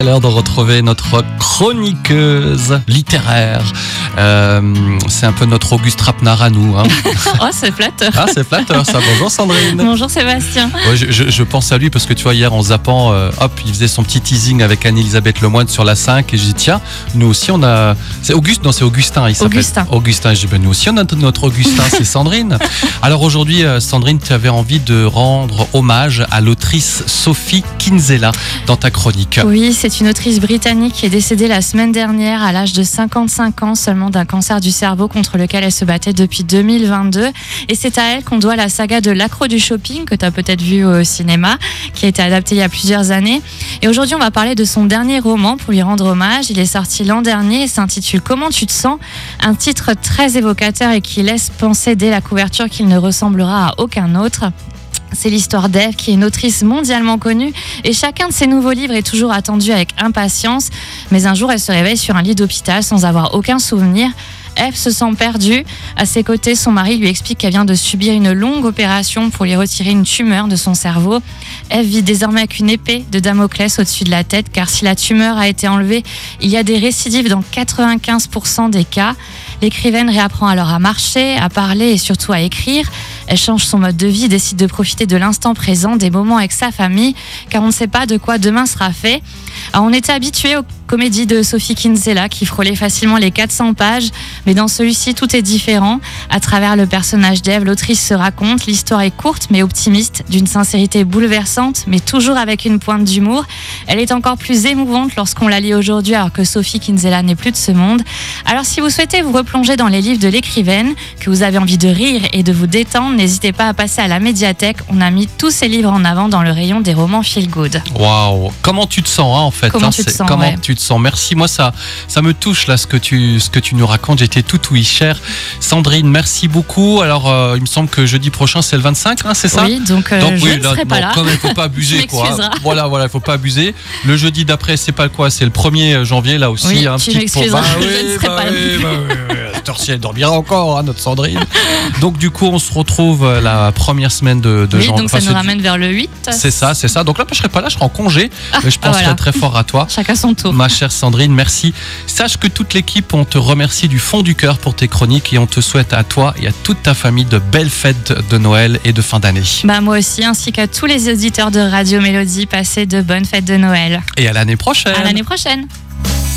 L'heure de retrouver notre chroniqueuse littéraire. C'est un peu notre Auguste Rapnard à nous. Hein. Oh, c'est flatteur. Ah, c'est flatteur ça. Bonjour Sandrine. Bonjour Sébastien. Ouais, je pense à lui parce que tu vois, hier en zappant, il faisait son petit teasing avec Anne-Elisabeth Lemoine sur la 5 et je dis tiens, nous aussi on a... C'est Auguste, non c'est Augustin il s'appelle. Augustin, je dis nous aussi on a notre Augustin, c'est Sandrine. Alors aujourd'hui Sandrine, tu avais envie de rendre hommage à l'autrice Sophie Kinsella dans ta chronique. Oui, c'est une autrice britannique qui est décédée la semaine dernière à l'âge de 55 ans seulement d'un cancer du cerveau contre lequel elle se battait depuis 2022. Et c'est à elle qu'on doit la saga de L'accro du shopping que tu as peut-être vu au cinéma, qui a été adaptée il y a plusieurs années. Et aujourd'hui, on va parler de son dernier roman pour lui rendre hommage. Il est sorti l'an dernier et s'intitule Comment tu te sens ? Un titre très évocateur et qui laisse penser dès la couverture qu'il ne ressemblera à aucun autre. C'est l'histoire d'Ève, qui est une autrice mondialement connue et chacun de ses nouveaux livres est toujours attendu avec impatience. Mais un jour, elle se réveille sur un lit d'hôpital sans avoir aucun souvenir. Ève se sent perdue. À ses côtés, son mari lui explique qu'elle vient de subir une longue opération pour lui retirer une tumeur de son cerveau. Ève vit désormais avec une épée de Damoclès au-dessus de la tête, car si la tumeur a été enlevée, il y a des récidives dans 95% des cas. L'écrivaine réapprend alors à marcher, à parler et surtout à écrire. Elle change son mode de vie, décide de profiter de l'instant présent, des moments avec sa famille, car on ne sait pas de quoi demain sera fait. Alors, on était habitué aux comédies de Sophie Kinsella qui frôlaient facilement les 400 pages, mais dans celui-ci, tout est différent. À travers le personnage d'Ève, l'autrice se raconte. L'histoire est courte mais optimiste, d'une sincérité bouleversante, mais toujours avec une pointe d'humour. Elle est encore plus émouvante lorsqu'on la lit aujourd'hui, alors que Sophie Kinsella n'est plus de ce monde. Alors, si vous souhaitez vous replonger dans les livres de l'écrivaine, que vous avez envie de rire et de vous détendre, n'hésitez pas à passer à la médiathèque. On a mis tous ces livres en avant dans le rayon des romans feel good. Waouh, comment tu te sens en fait? Comment tu te sens, comment ouais. tu te sens? Merci, moi ça me touche là ce que tu nous racontes. J'étais tout ouïe, chère Sandrine. Merci beaucoup. Alors il me semble que jeudi prochain c'est le 25, hein, c'est ça? Oui, donc je ne serai pas là. Quand même, faut pas abuser quoi. Voilà, il faut pas abuser. Le jeudi d'après c'est pas quoi? C'est le 1er janvier là aussi. Oui, un tu petit m'excuseras. Je ne serai pas là. Cette heure-ci elle dormira encore, hein, notre Sandrine. Donc du coup on se retrouve la première semaine de oui, janvier. Donc ça nous ramène vers le 8. C'est ça. Donc là je serai pas là, je serai en congé. Mais je penserai très fort à toi. Chacun son tour. Ma chère Sandrine, merci. Sache que toute l'équipe, on te remercie du fond du cœur pour tes chroniques et on te souhaite à toi et à toute ta famille de belles fêtes de Noël et de fin d'année. Moi aussi, ainsi qu'à tous les auditeurs de Radio Mélodie, passez de bonnes fêtes de Noël. Et à l'année prochaine. À l'année prochaine.